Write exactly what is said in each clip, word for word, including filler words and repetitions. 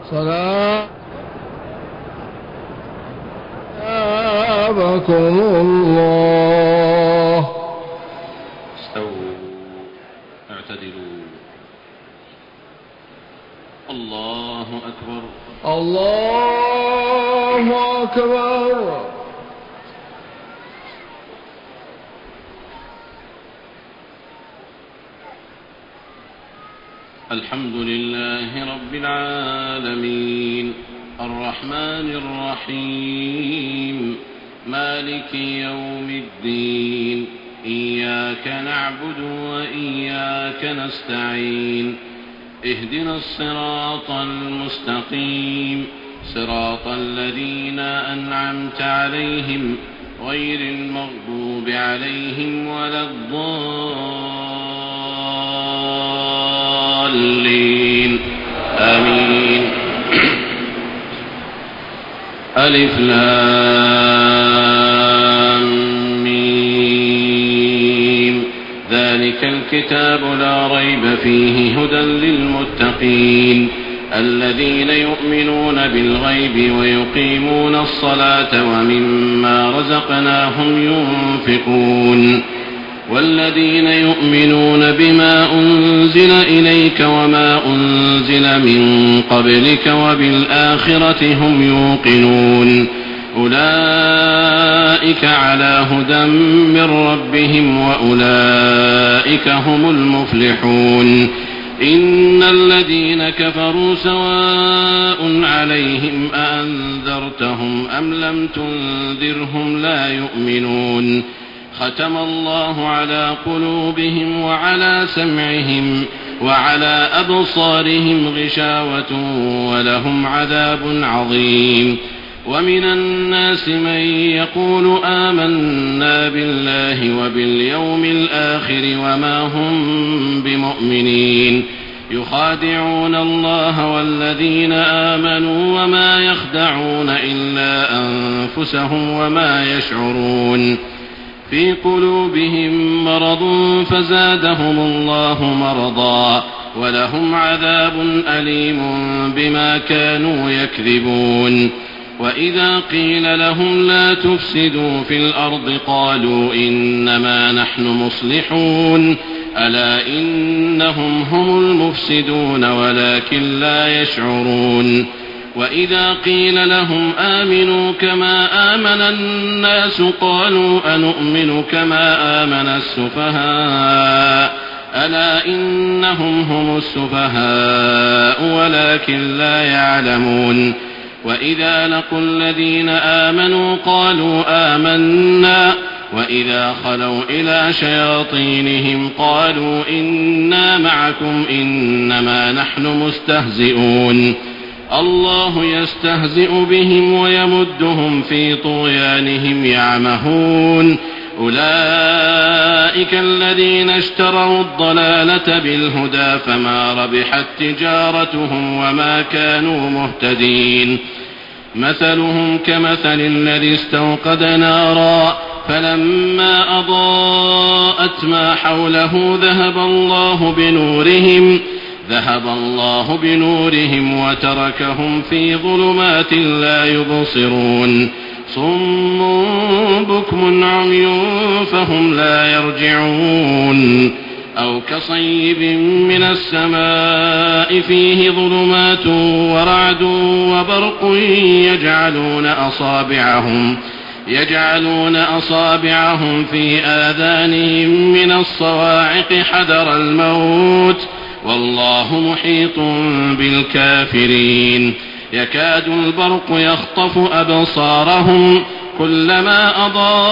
صلاة أباكم الله. استووا اعتدلوا. الله أكبر. الله أكبر. الحمد لله رب العالمين الرحمن الرحيم مالك يوم الدين إياك نعبد وإياك نستعين اهدنا الصراط المستقيم صراط الذين أنعمت عليهم غير المغضوب عليهم ولا الضالين آمين. ألف لام ميم ذلك الكتاب لا ريب فيه هدى للمتقين الذين يؤمنون بالغيب ويقيمون الصلاة ومما رزقناهم ينفقون والذين يؤمنون بما أنزل إليك وما أنزل من قبلك وبالآخرة هم يوقنون أولئك على هدى من ربهم وأولئك هم المفلحون. إن الذين كفروا سواء عليهم أأنذرتهم أم لم تنذرهم لا يؤمنون ختم الله على قلوبهم وعلى سمعهم وعلى أبصارهم غشاوة ولهم عذاب عظيم. ومن الناس من يقول آمنا بالله وباليوم الآخر وما هم بمؤمنين يخادعون الله والذين آمنوا وما يخدعون إلا أنفسهم وما يشعرون في قلوبهم مرض فزادهم الله مرضا ولهم عذاب أليم بما كانوا يكذبون. وإذا قيل لهم لا تفسدوا في الأرض قالوا إنما نحن مصلحون ألا إنهم هم المفسدون ولكن لا يشعرون. وإذا قيل لهم آمنوا كما آمن الناس قالوا أنؤمن كما آمن السفهاء ألا إنهم هم السفهاء ولكن لا يعلمون. وإذا لقوا الذين آمنوا قالوا آمنا وإذا خلوا إلى شياطينهم قالوا إنا معكم إنما نحن مستهزئون الله يستهزئ بهم ويمدهم في طغيانهم يعمهون. أولئك الذين اشتروا الضلالة بالهدى فما ربحت تجارتهم وما كانوا مهتدين. مثلهم كمثل الذي استوقد نارا فلما أضاءت ما حوله ذهب الله بنورهم ذهب الله بنورهم وتركهم في ظلمات لا يبصرون صم بكم عمي فهم لا يرجعون. أو كصيب من السماء فيه ظلمات ورعد وبرق يجعلون أصابعهم يجعلون أصابعهم في آذانهم من الصواعق حذر الموت والله محيط بالكافرين. يكاد البرق يخطف أبصارهم كلما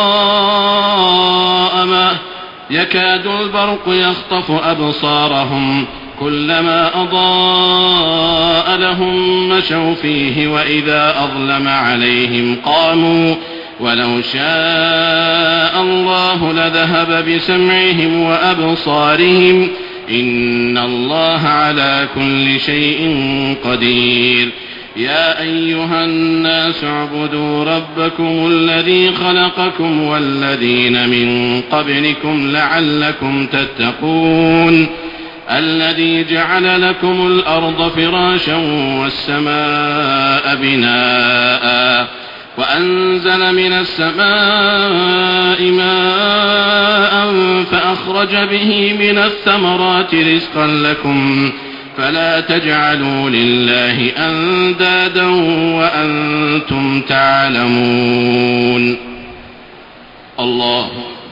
أضاء ما يكاد البرق يخطف أبصارهم كلما أضاء لهم مشوا فيه وإذا أظلم عليهم قاموا ولو شاء الله لذهب بسمعهم وأبصارهم إن الله على كل شيء قدير. يا أيها الناس اعبدوا ربكم الذي خلقكم والذين من قبلكم لعلكم تتقون. الذي جعل لكم الأرض فراشا والسماء بناء وأنزل من السماء ماء فأخرج به من الثمرات رزقا لكم فلا تجعلوا لله أندادا وأنتم تعلمون. الله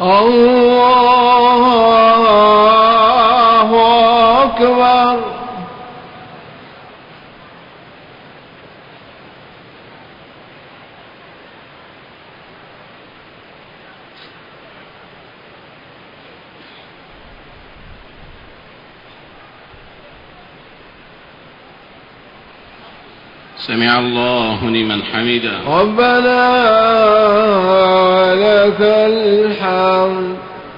الله أكبر. سمع الله لمن حمده. ربنا لك الحمد.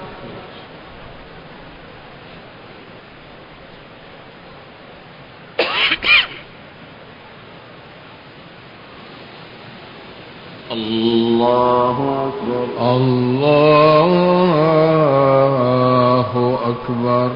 الله أكبر. الله أكبر.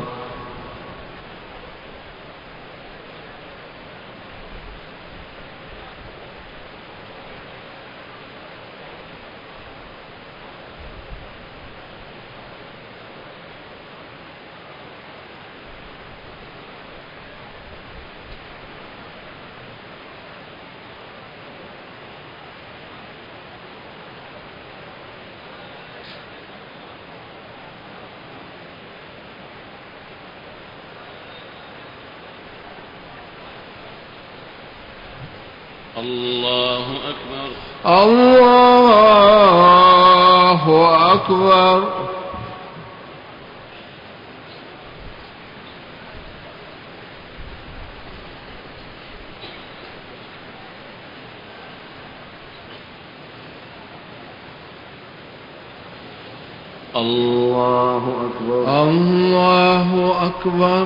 الله أكبر. الله أكبر. الله أكبر. الله أكبر.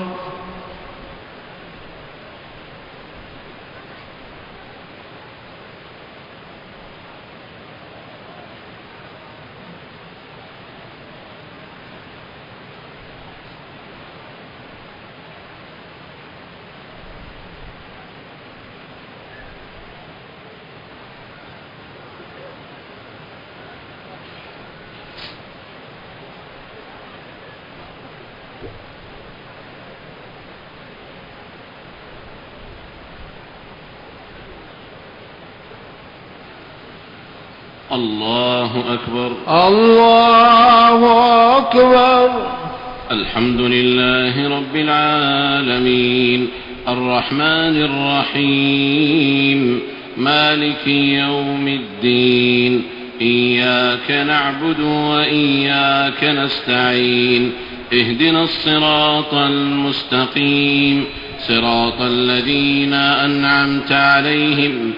الله أكبر. الله أكبر. الحمد لله رب العالمين الرحمن الرحيم مالك يوم الدين إياك نعبد وإياك نستعين اهدنا الصراط المستقيم صراط الذين أنعمت عليهم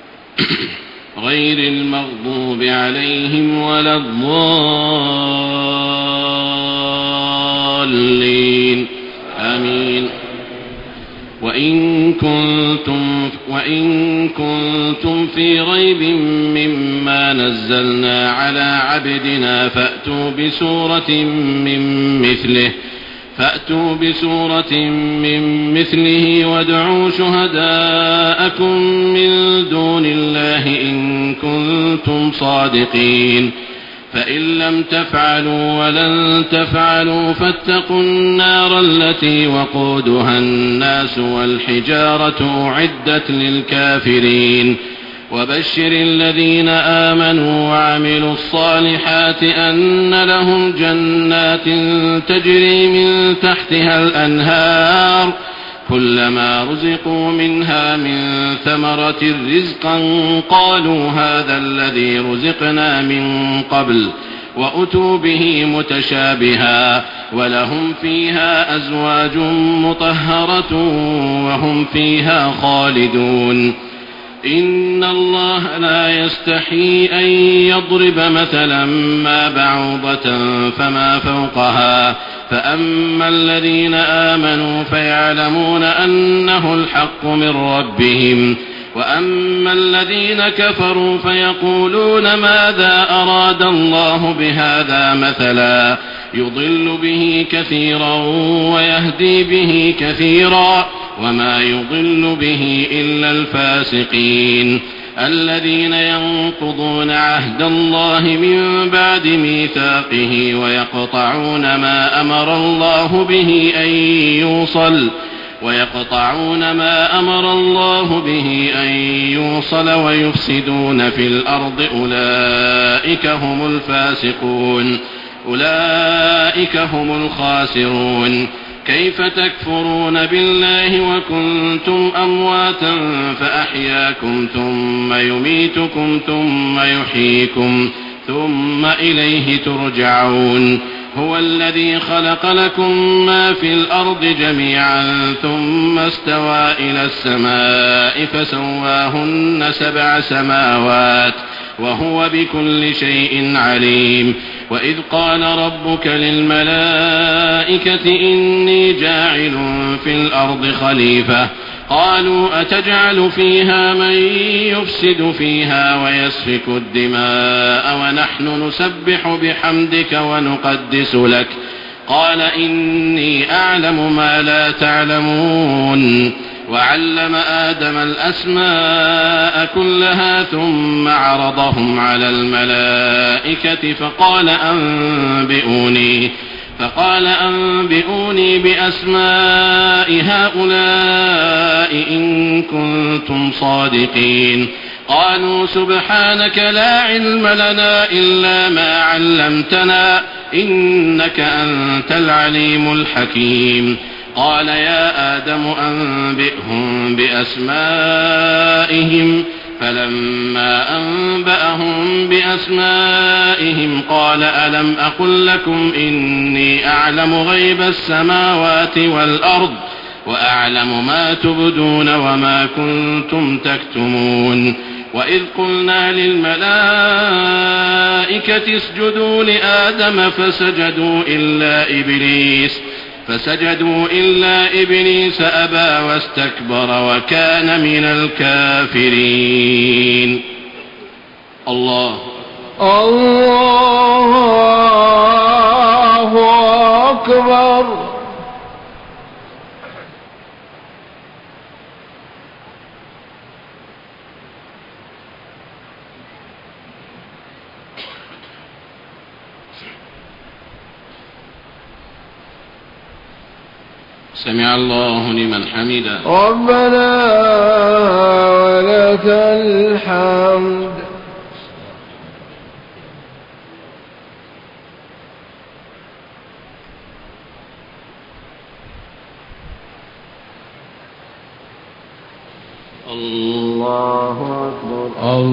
غير المغضوب عليهم ولا الضالين آمين. وإن كنتم, وإن كنتم في ريب مما نزلنا على عبدنا فأتوا بسورة من مثله فأتوا بسورة من مثله وادعوا شهداءكم من دون الله إن كنتم صادقين فإن لم تفعلوا ولن تفعلوا فاتقوا النار التي وقودها الناس والحجارة أعدت للكافرين وبشر الذين آمنوا وعملوا الصالحات أن لهم جنات تجري من تحتها الأنهار كلما رزقوا منها من ثمرة رزقا قالوا هذا الذي رزقنا من قبل وأتوا به متشابها ولهم فيها أزواج مطهرة وهم فيها خالدون. إن الله لا يستحيي أن يضرب مثلا ما بعوضة فما فوقها فأما الذين آمنوا فيعلمون أنه الحق من ربهم وأما الذين كفروا فيقولون ماذا أراد الله بهذا مثلا يضل به كثيرا ويهدي به كثيرا وما يضل به إلا الفاسقين الذين ينقضون عهد الله من بعد ميثاقه ويقطعون ما أمر الله به أن يوصل ويقطعون ما أمر الله به أن يوصل ويفسدون في الأرض أولئك هم الفاسقون أولئك هم الخاسرون كيف تكفرون بالله وكنتم أمواتا فأحياكم ثم يميتكم ثم يحييكم ثم إليه ترجعون هو الذي خلق لكم ما في الأرض جميعا ثم استوى إلى السماء فسواهن سبع سماوات وهو بكل شيء عليم وإذ قال ربك للملائكة إني جاعل في الأرض خليفة قالوا أتجعل فيها من يفسد فيها ويسفك الدماء ونحن نسبح بحمدك ونقدس لك قال إني أعلم ما لا تعلمون وعلم آدم الأسماء كلها ثم عرضهم على الملائكة فقال أنبئوني فقال أنبئوني بأسماء هؤلاء إن كنتم صادقين قالوا سبحانك لا علم لنا إلا ما علمتنا إنك أنت العليم الحكيم قال يا آدم أنبئهم بأسمائهم فلما أنبأهم بأسمائهم قال ألم أقل لكم إني أعلم غيب السماوات والأرض وأعلم ما تبدون وما كنتم تكتمون وإذ قلنا للملائكة اسجدوا لآدم فسجدوا إلا إبليس فسجدوا إلا إبليس أبى واستكبر وكان من الكافرين. الله الله أكبر. سمع الله لمن حمده. ربنا ولك الحمد. الله أكبر.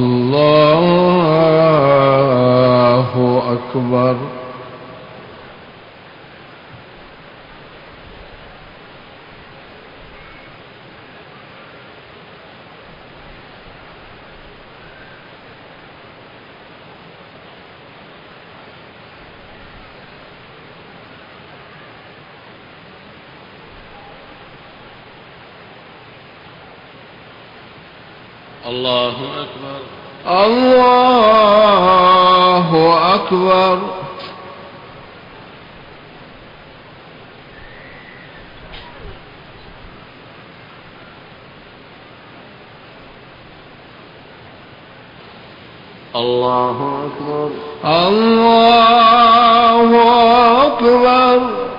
الله أكبر. الله أكبر. الله أكبر. الله أكبر. الله أكبر.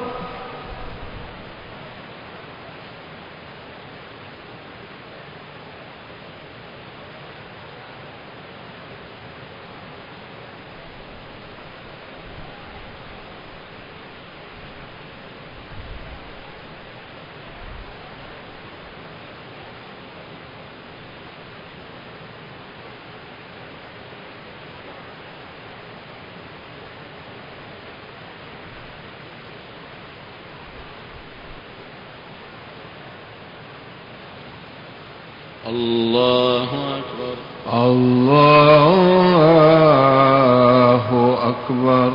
الله أكبر. الله أكبر.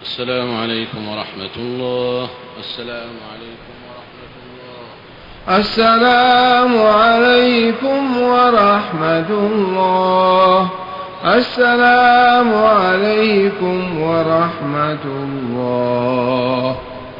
السلام عليكم ورحمة الله. السلام عليكم ورحمة الله. السلام عليكم ورحمة الله. السلام عليكم ورحمة الله.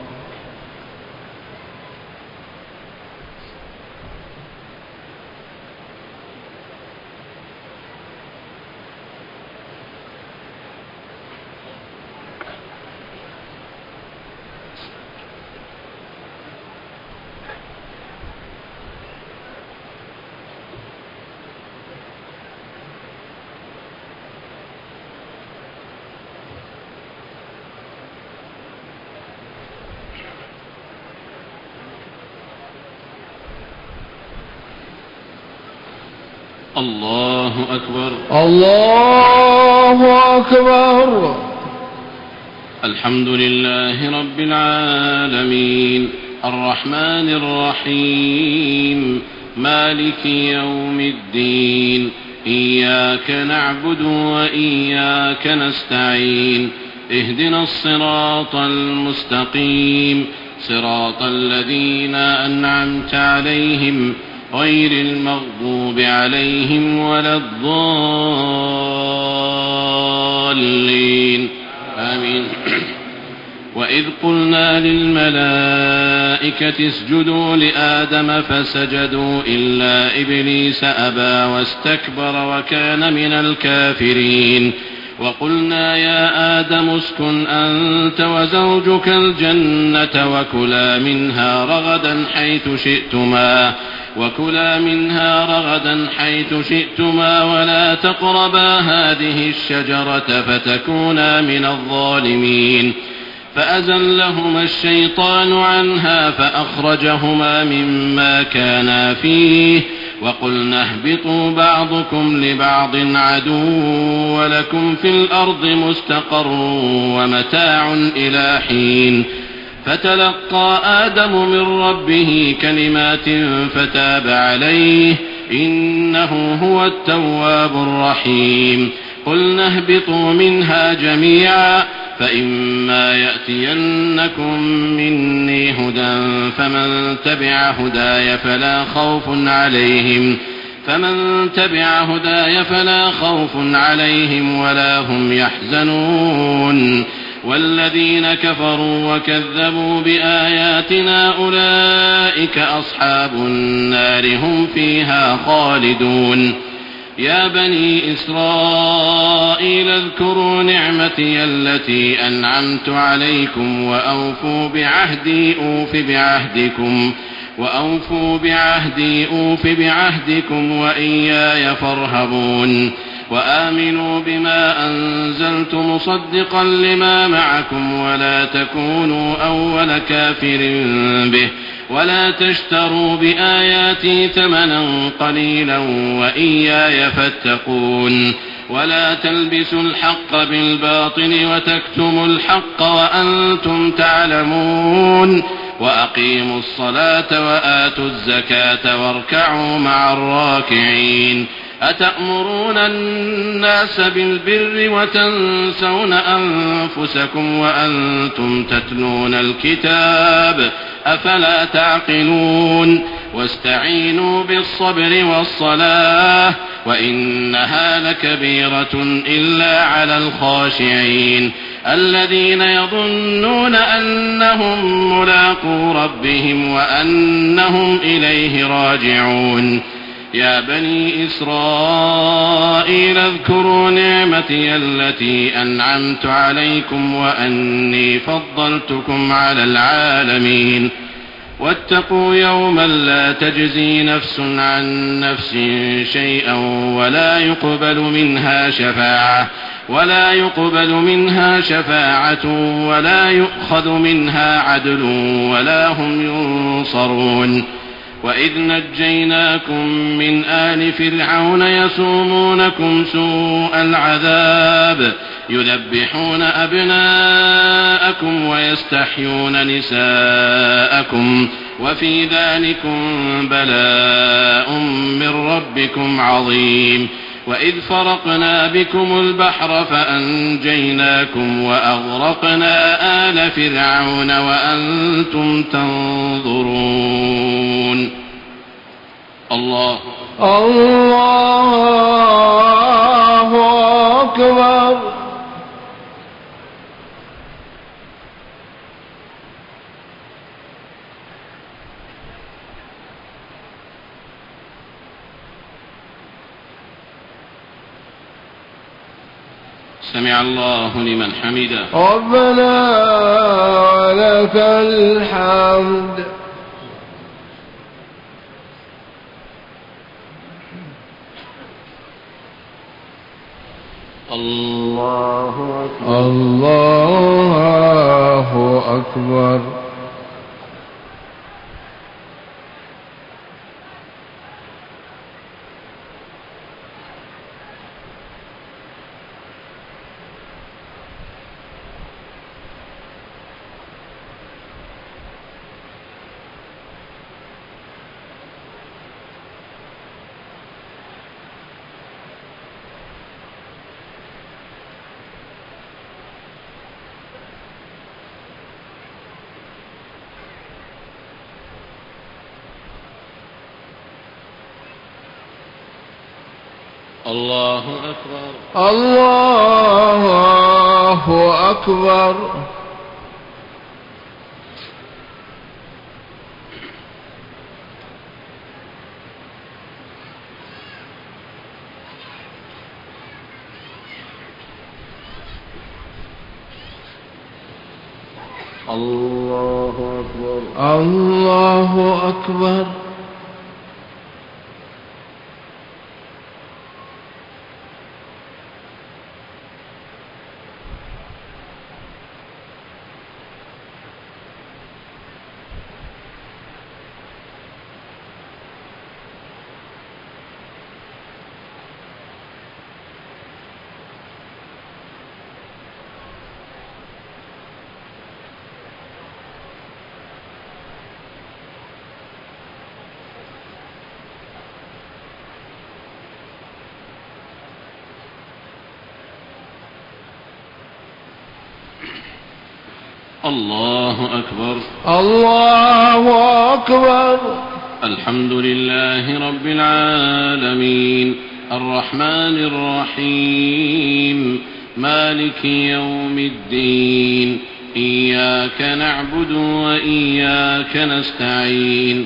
الله أكبر. الله أكبر. الحمد لله رب العالمين الرحمن الرحيم مالك يوم الدين إياك نعبد وإياك نستعين اهدنا الصراط المستقيم صراط الذين أنعمت عليهم غير المغضوب عليهم ولا الضالين آمين. وإذ قلنا للملائكة اسجدوا لآدم فسجدوا إلا إبليس أبى واستكبر وكان من الكافرين. وقلنا يا آدم اسكن أنت وزوجك الجنة وكلا منها رغدا حيث شئتما وكلا منها رغدا حيث شئتما ولا تقربا هذه الشجرة فتكونا من الظالمين. فأزلهما الشيطان عنها فأخرجهما مما كانا فيه وقلنا اهبطوا بعضكم لبعض عدو ولكم في الأرض مستقر ومتاع إلى حين. فتلقى آدم من ربه كلمات فتاب عليه إنه هو التواب الرحيم. قلنا اهبطوا منها جميعا فإما يأتينكم مني هدى فمن تبع هداي فلا خوف عليهم فمن تبع هداي فلا خوف عليهم ولا هم يحزنون. والذين كفروا وكذبوا بآياتنا أولئك أصحاب النار هم فيها خالدون. يا بني إسرائيل اذكروا نعمتي التي أنعمت عليكم وأوفوا بعهدي أوف بعهدكم وأوفوا بعهدي أوف بعهدكم وإياي فارهبون. وآمنوا بما أنزلت مصدقا لما معكم ولا تكونوا أول كافر به ولا تشتروا بآياتي ثمنا قليلا وإياي فاتقون. ولا تلبسوا الحق بالباطل وتكتموا الحق وأنتم تعلمون. وأقيموا الصلاة وآتوا الزكاة واركعوا مع الراكعين. أتأمرون الناس بالبر وتنسون أنفسكم وأنتم تتلون الكتاب أفلا تعقلون. واستعينوا بالصبر والصلاة وإنها لكبيرة إلا على الخاشعين الذين يظنون أنهم ملاقو ربهم وأنهم إليه راجعون. يا بني إسرائيل اذكروا نعمتي التي أنعمت عليكم وأني فضلتكم على العالمين. واتقوا يوما لا تجزي نفس عن نفس شيئا ولا يقبل منها شفاعة ولا يقبل منها شفاعة ولا يؤخذ منها عدل ولا هم ينصرون. وإذ نجيناكم من آل فرعون يسومونكم سوء العذاب يذبحون أبناءكم ويستحيون نساءكم وفي ذلكم بلاء من ربكم عظيم. وإذ فرقنا بكم البحر فأنجيناكم وأغرقنا آل فرعون وأنتم تنظرون. الله الله أكبر. سمع الله لمن حمده. ربنا ولك الحمد. الله أكبر. الله أكبر. الله أكبر. الله أكبر. الله أكبر. الله أكبر. الله أكبر. الله أكبر. الحمد لله رب العالمين الرحمن الرحيم مالك يوم الدين إياك نعبد وإياك نستعين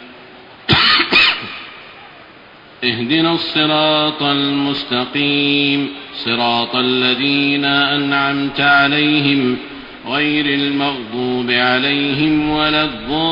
اهدنا الصراط المستقيم صراط الذين أنعمت عليهم غير المغضوب عليهم ولا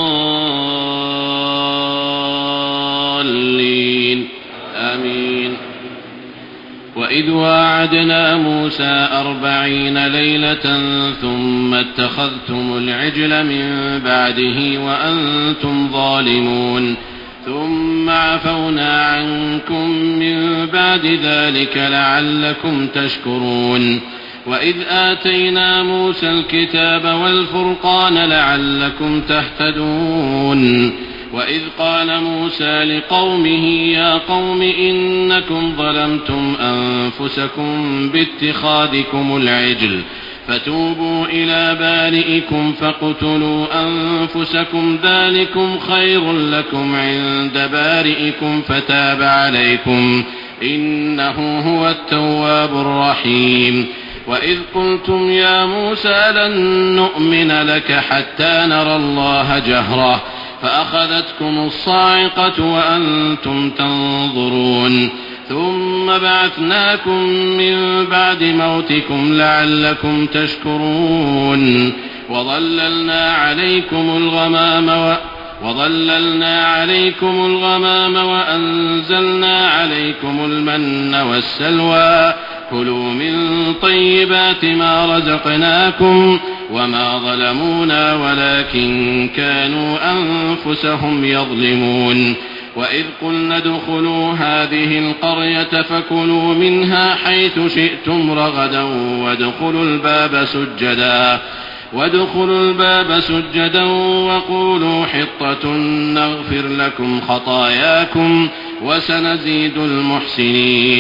الضالين آمين. وإذ واعدنا موسى أربعين ليلة ثم اتخذتم العجل من بعده وأنتم ظالمون ثم عفونا عنكم من بعد ذلك لعلكم تشكرون. وإذ آتينا موسى الكتاب والفرقان لعلكم تهتدون. وإذ قال موسى لقومه يا قوم إنكم ظلمتم أنفسكم باتخاذكم العجل فتوبوا إلى بارئكم فاقتلوا أنفسكم ذلكم خير لكم عند بارئكم فتاب عليكم إنه هو التواب الرحيم. وإذ قلتم يا موسى لن نؤمن لك حتى نرى الله جهرة فأخذتكم الصاعقة وأنتم تنظرون ثم بعثناكم من بعد موتكم لعلكم تشكرون. وظللنا عليكم الغمام و وظللنا عليكم الغمام وأنزلنا عليكم المن والسلوى كلوا من طيبات ما رزقناكم وما ظلمونا ولكن كانوا أنفسهم يظلمون. وإذ قلنا ادخلوا هذه القرية فكلوا منها حيث شئتم رغدا وادخلوا الباب سجدا وادخلوا الباب سجدا وقولوا حطة نغفر لكم خطاياكم وسنزيد المحسنين.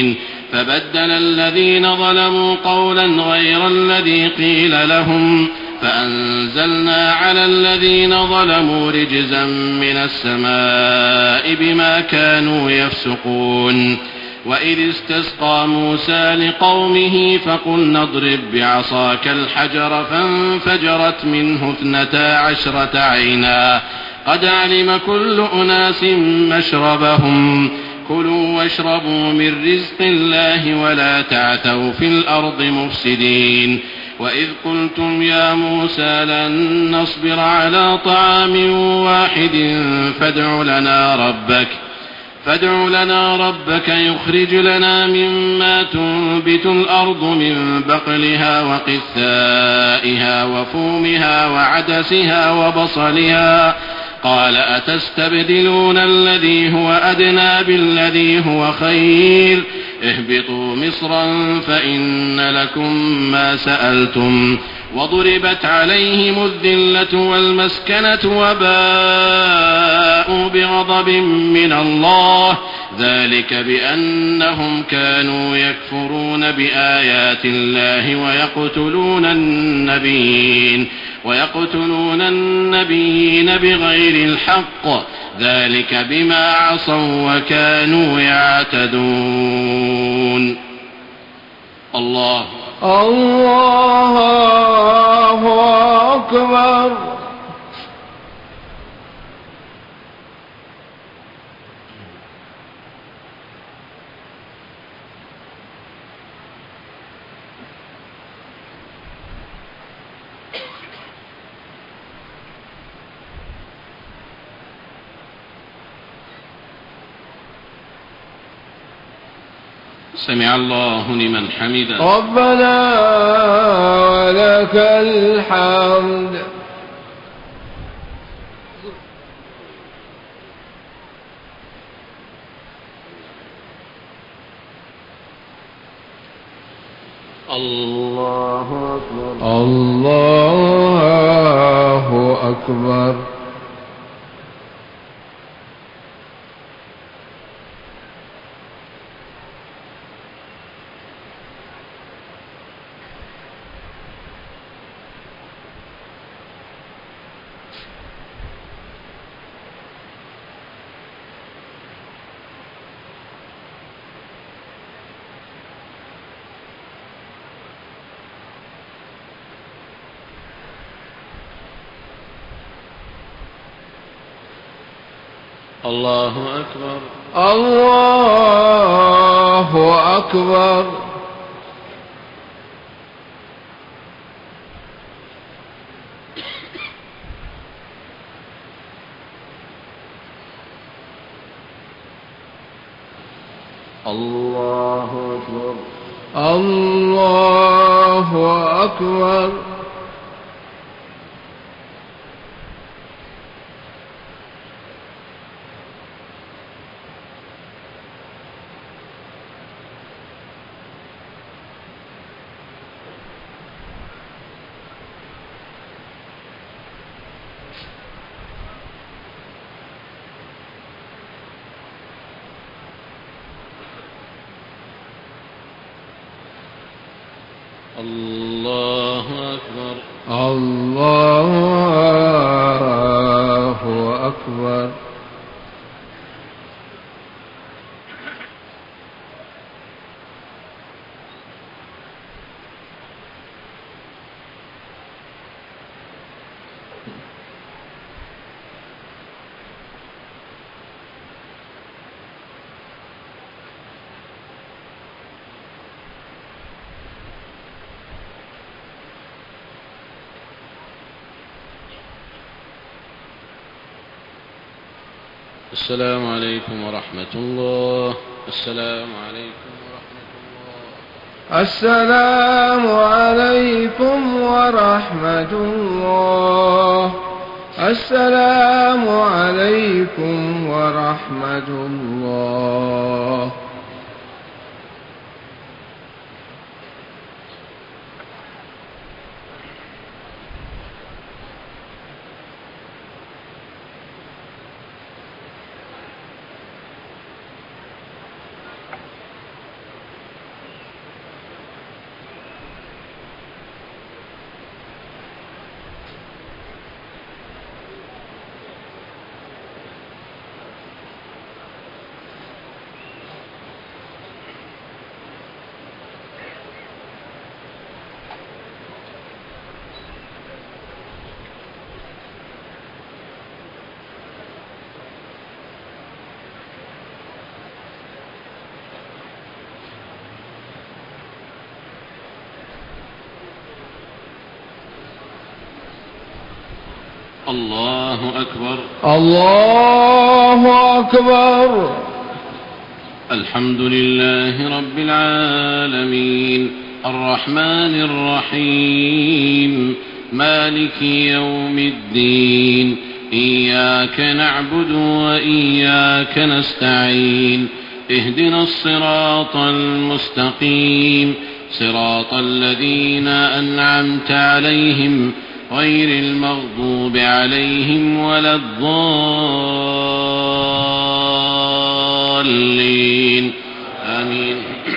فبدل الذين ظلموا قولا غير الذي قيل لهم فأنزلنا على الذين ظلموا رجزا من السماء بما كانوا يفسقون. وإذ استسقى موسى لقومه فقلنا اضرب بعصاك الحجر فانفجرت منه اثنتا عشرة عينا قد علم كل أناس مشربهم كلوا واشربوا من رزق الله ولا تعثوا في الأرض مفسدين. وإذ قلتم يا موسى لن نصبر على طعام واحد فادع لنا ربك فادع لنا ربك يخرج لنا مما تنبت الأرض من بقلها وقثائها وفومها وعدسها وبصلها قال أتستبدلون الذي هو أدنى بالذي هو خير اهبطوا مصرا فإن لكم ما سألتم وضربت عليهم الذلة والمسكنة وباءوا بغضب من الله ذلك بأنهم كانوا يكفرون بآيات الله ويقتلون النبيين ويقتلون النبيين بغير الحق ذلك بما عصوا وكانوا يعتدون. الله الله أكبر. سمع الله لمن حمده. ربنا ولك الحمد. الله أكبر. الله أكبر. الله أكبر. الله أكبر. الله أكبر. الله أكبر. الله أكبر. الله أكبر. السلام عليكم ورحمة الله. السلام عليكم ورحمة الله. السلام عليكم ورحمة الله. السلام عليكم ورحمة الله. الله أكبر. الله أكبر. الحمد لله رب العالمين الرحمن الرحيم مالك يوم الدين إياك نعبد وإياك نستعين اهدنا الصراط المستقيم صراط الذين أنعمت عليهم غير المغضوب عليهم ولا الضالين آمين.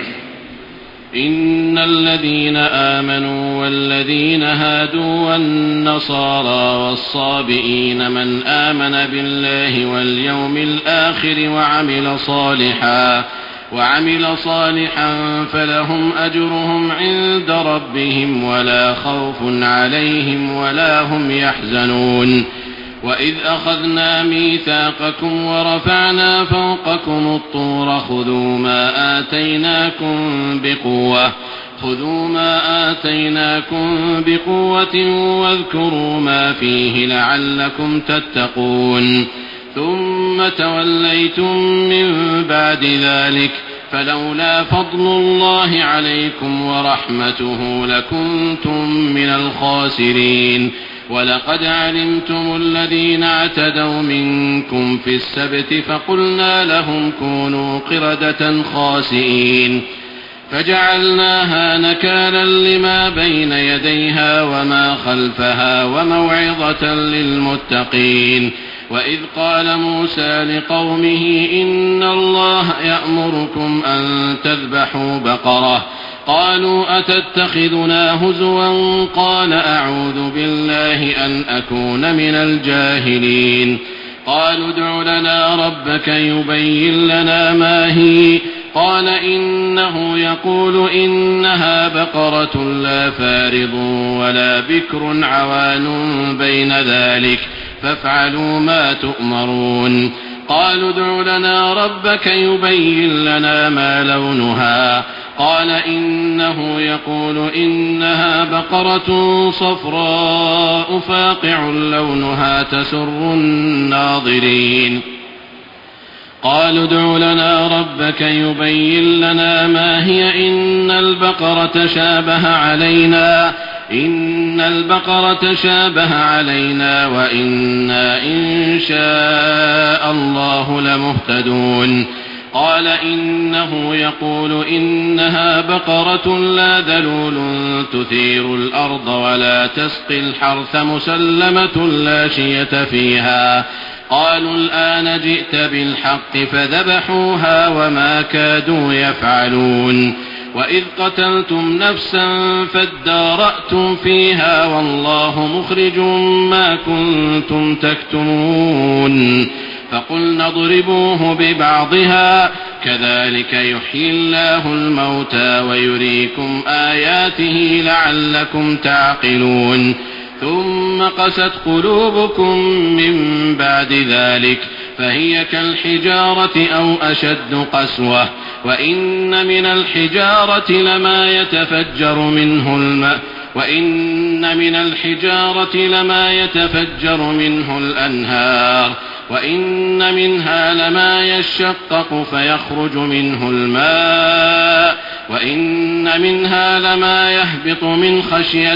إن الذين آمنوا والذين هادوا والنصارى والصابئين من آمن بالله واليوم الآخر وعمل صالحا وعمل صالحا فلهم أجرهم عند ربهم ولا خوف عليهم ولا هم يحزنون. وإذ أخذنا ميثاقكم ورفعنا فوقكم الطور خذوا ما آتيناكم بقوة خذوا ما آتيناكم بقوة واذكروا ما فيه لعلكم تتقون. ثم توليتم من بعد ذلك فلولا فضل الله عليكم ورحمته لكنتم من الخاسرين. ولقد علمتم الذين اعتدوا منكم في السبت فقلنا لهم كونوا قردة خاسئين فجعلناها نكالا لما بين يديها وما خلفها وموعظة للمتقين. وإذ قال موسى لقومه إن الله يأمركم أن تذبحوا بقرة قالوا أتتخذنا هزوا قال أعوذ بالله أن أكون من الجاهلين. قالوا ادع لنا ربك يبين لنا ما هي قال إنه يقول إنها بقرة لا فارض ولا بكر عوان بين ذلك فافعلوا ما تؤمرون. قالوا ادع لنا ربك يبين لنا ما لونها قال إنه يقول إنها بقرة صفراء فاقع لونها تسر الناظرين. قالوا ادع لنا ربك يبين لنا ما هي إن البقرة شابه علينا إن البقرة شابه علينا وإنا إن شاء الله لمهتدون. قال إنه يقول إنها بقرة لا ذلول تثير الأرض ولا تسقي الحرث مسلمة لا شية فيها. قالوا الآن جئت بالحق فذبحوها وما كادوا يفعلون. وإذ قتلتم نفسا فادارأتم فيها والله مخرج ما كنتم تكتمون. فقلنا اضربوه ببعضها كذلك يحيي الله الموتى ويريكم آياته لعلكم تعقلون. ثم قست قلوبكم من بعد ذلك فهي كالحجارة أو أشد قسوة وإن من الحجارة لما يتفجر منه الماء وإن من الحجارة لما يتفجر منه الأنهار وإن منها لما يشقق فيخرج منه الماء وإن منها لما يهبط من خشية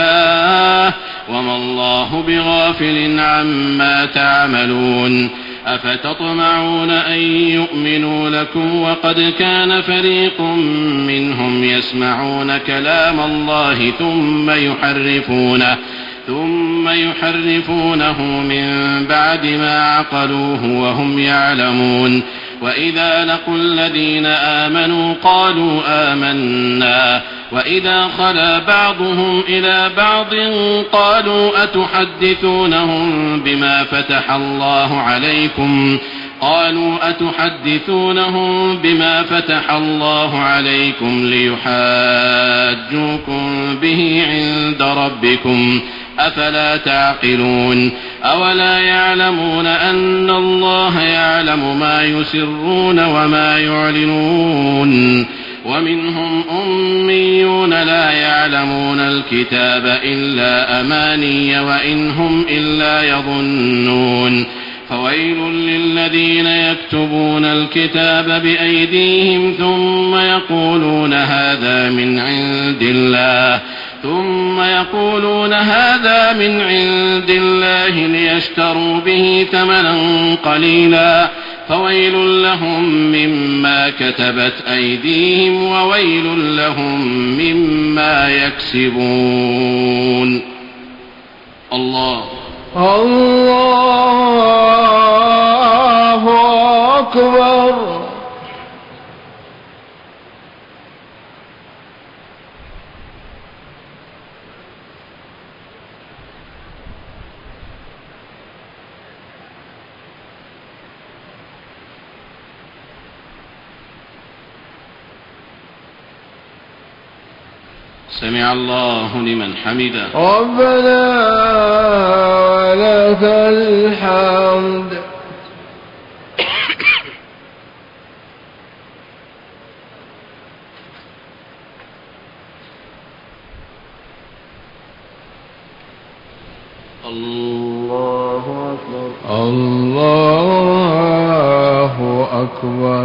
الله وما الله بغافل عما تعملون. أفتطمعون أن يؤمنوا لكم وقد كان فريق منهم يسمعون كلام الله ثم يحرفونه ثم يحرفونه من بعد ما عقلوه وهم يعلمون. وإذا لقوا الذين آمنوا قالوا آمنا وإذا خلا بعضهم إلى بعض قالوا أتحدثونهم بما فتح الله عليكم قالوا أتحدثونهم بما فتح الله عليكم ليحاجوكم به عند ربكم أفلا تعقلون. أولا يعلمون أن الله يعلم ما يسرون وما يعلنون ومنهم أميون لا يعلمون الكتاب إلا أماني وإن هم إلا يظنون فويل للذين يكتبون الكتاب بأيديهم ثم يقولون هذا من عند الله ثم يقولون هذا من عند الله ليشتروا به ثمنا قليلا فويل لهم مما كتبت أيديهم وويل لهم مما يكسبون. الله الله أكبر. سمع الله لمن حمده. ربنا ولك الحمد. الله أكبر. الله أكبر.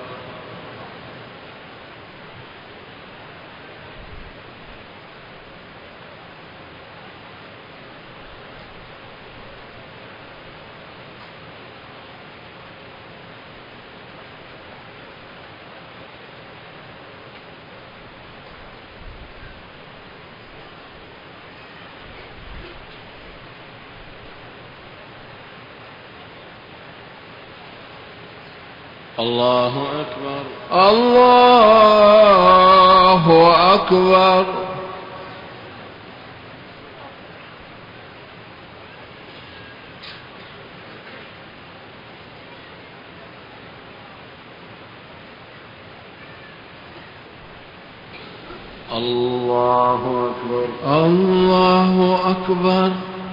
الله أكبر. الله أكبر. الله أكبر. الله أكبر.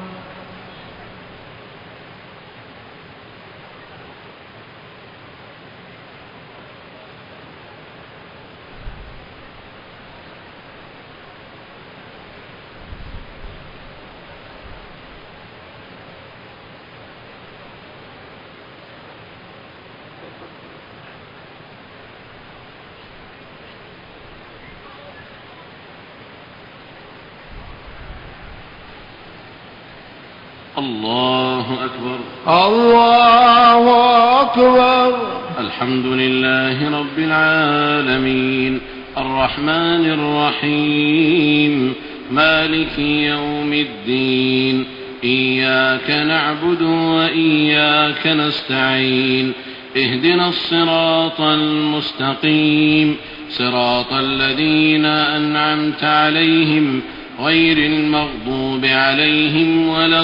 الله أكبر. الله أكبر. الحمد لله رب العالمين الرحمن الرحيم مالك يوم الدين إياك نعبد وإياك نستعين اهدنا الصراط المستقيم صراط الذين أنعمت عليهم غير المغضوب عليهم ولا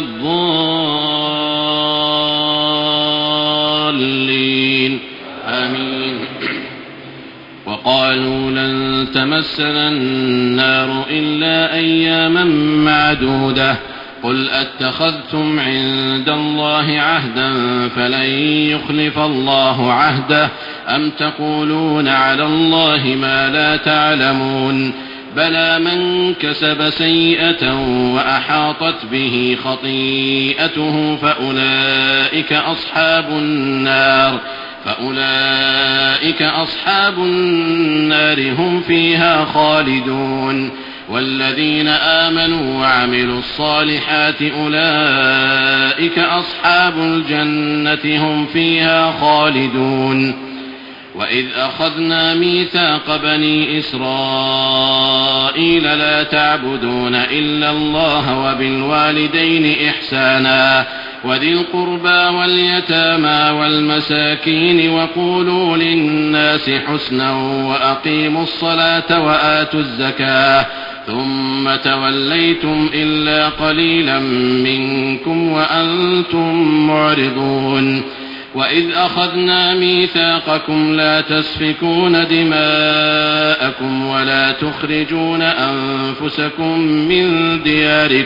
الضالين آمين. وقالوا لن تمسنا النار إلا أياما معدودة قل أتخذتم عند الله عهدا فلن يخلف الله عهده أم تقولون على الله ما لا تعلمون بلى من كسب سيئة وأحاطت به خطيئته فأولئك أصحاب النار فأولئك أصحاب النار هم فيها خالدون والذين آمنوا وعملوا الصالحات أولئك أصحاب الجنة هم فيها خالدون. وإذ أخذنا ميثاق بني إسرائيل لا تعبدون إلا الله وبالوالدين إحسانا وذي القربى واليتامى والمساكين وقولوا للناس حسنا وأقيموا الصلاة وآتوا الزكاة ثم توليتم إلا قليلا منكم وأنتم معرضون. وإذ أخذنا ميثاقكم لا تسفكون دماءكم ولا تخرجون أنفسكم من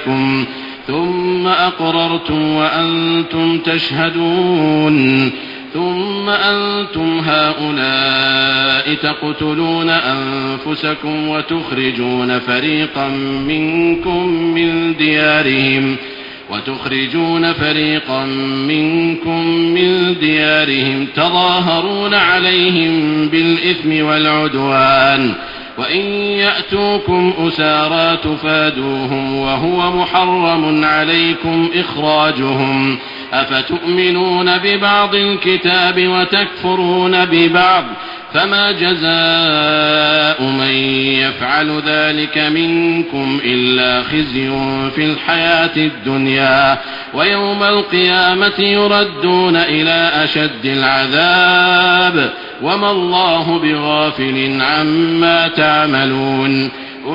دياركم ثم أقررتم وأنتم تشهدون ثم أنتم هؤلاء تقتلون أنفسكم وتخرجون فريقا منكم من ديارهم وتخرجون فريقا منكم من ديارهم تظاهرون عليهم بالإثم والعدوان وإن يأتوكم أسارى تفادوهم وهو محرم عليكم إخراجهم أفتؤمنون ببعض الكتاب وتكفرون ببعض فما جزاء من يفعل ذلك منكم إلا خزي في الحياة الدنيا ويوم القيامة يردون إلى أشد العذاب وما الله بغافل عما تعملون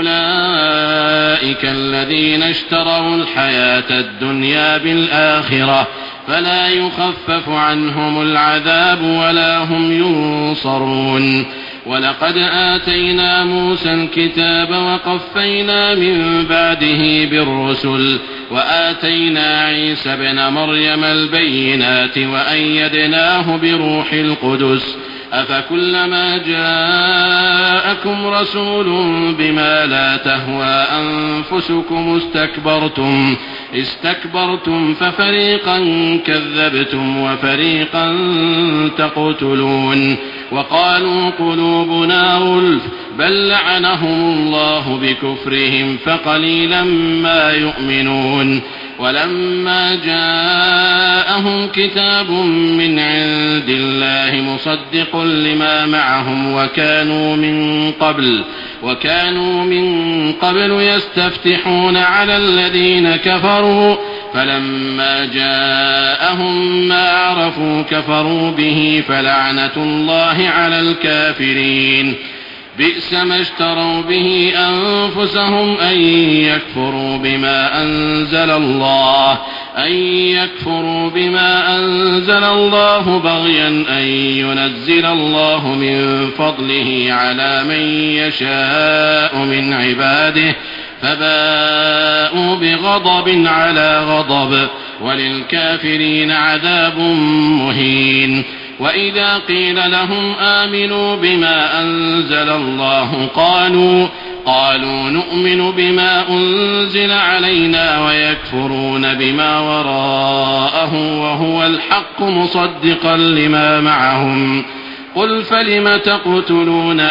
أولئك الذين اشتروا الحياة الدنيا بالآخرة فلا يخفف عنهم العذاب ولا هم ينصرون ولقد آتينا موسى الكتاب وقفينا من بعده بالرسل وآتينا عيسى ابن مريم البينات وأيدناه بروح القدس أفكلما جاءكم رسول بما لا تهوى أنفسكم استكبرتم استكبرتم ففريقا كذبتم وفريقا تقتلون وقالوا قلوبنا غلف بل لعنهم الله بكفرهم فقليلا ما يؤمنون ولما جاءهم كتاب من عند الله مصدق لما معهم وكانوا من قبل وكانوا من قبل يستفتحون على الذين كفروا فلما جاءهم ما عرفوا كفروا به فلعنة الله على الكافرين بئس ما اشتروا به أنفسهم أن يكفروا بما أنزل الله أن يكفروا بما أنزل الله بغيا أن ينزل الله من فضله على من يشاء من عباده فباءوا بغضب على غضب وللكافرين عذاب مهين وإذا قيل لهم آمنوا بما أنزل الله قالوا قالوا نؤمن بما أنزل علينا ويكفرون بما وراءه وهو الحق مصدقا لما معهم قل فلم تقتلون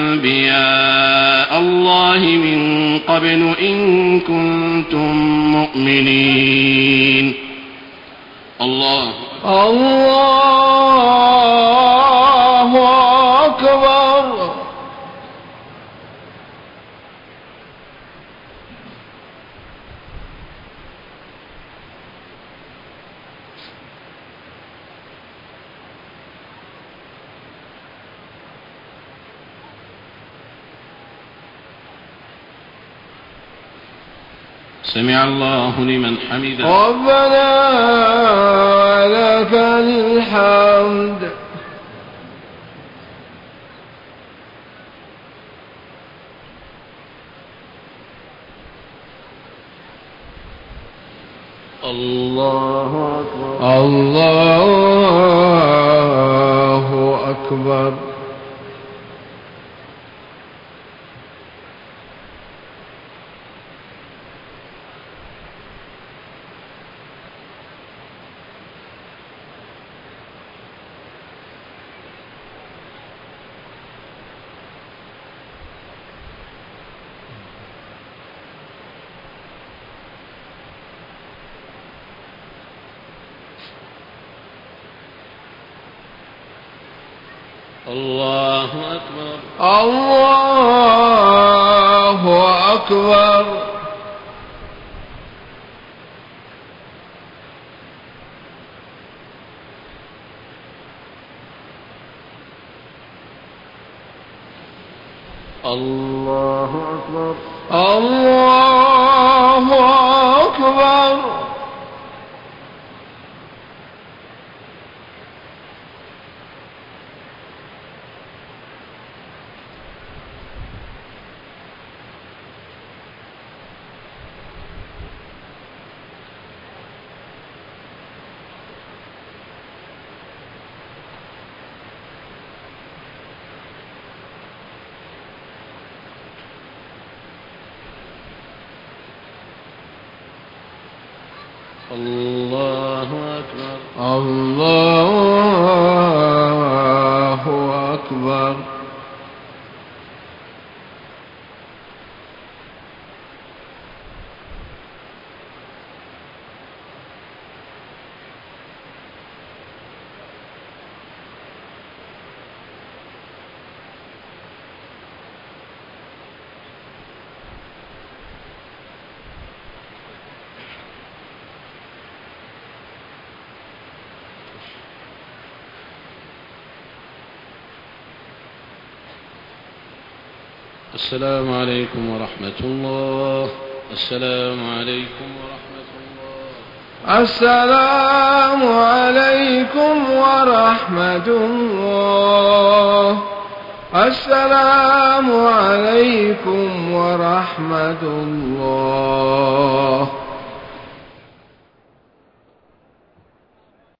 أنبياء الله من قبل إن كنتم مؤمنين. الله الله أكبر. سمع الله لمن حمده. ربنا لك الحمد. الله أكبر. الله أكبر. الله أكبر. الله أكبر. الله أكبر. الله أكبر. الله أكبر. الله أكبر. السلام عليكم ورحمة الله. السلام عليكم ورحمة الله. السلام عليكم ورحمة الله. السلام عليكم ورحمة الله.